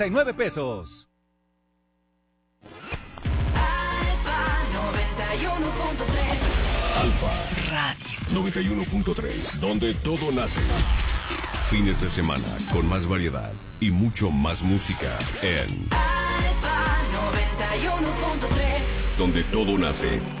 pesos. Alfa 91.3. Alfa Radio 91.3, donde todo nace. Fines de semana con más variedad y mucho más música en Alfa 91.3, donde todo nace.